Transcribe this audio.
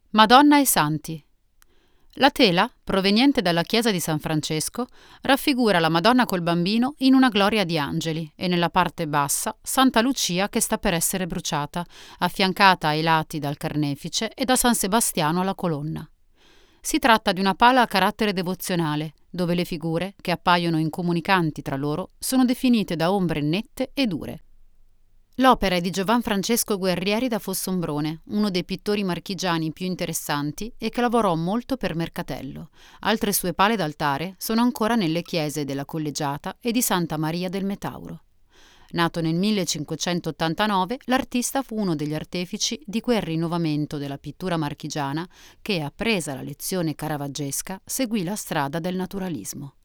Madonna e Santi. La tela, proveniente dalla chiesa di San Francesco, raffigura la Madonna col Bambino in una gloria di angeli e nella parte bassa Santa Lucia che sta per essere bruciata, affiancata ai lati dal Carnefice e da San Sebastiano alla colonna. Si tratta di una pala a carattere devozionale, dove le figure, che appaiono incomunicanti tra loro, sono definite da ombre nette e dure. L'opera è di Giovan Francesco Guerrieri da Fossombrone, uno dei pittori marchigiani più interessanti e che lavorò molto per Mercatello. Altre sue pale d'altare sono ancora nelle chiese della Collegiata e di Santa Maria del Metauro. Nato nel 1589, l'artista fu uno degli artefici di quel rinnovamento della pittura marchigiana che, appresa la lezione caravaggesca, seguì la strada del naturalismo.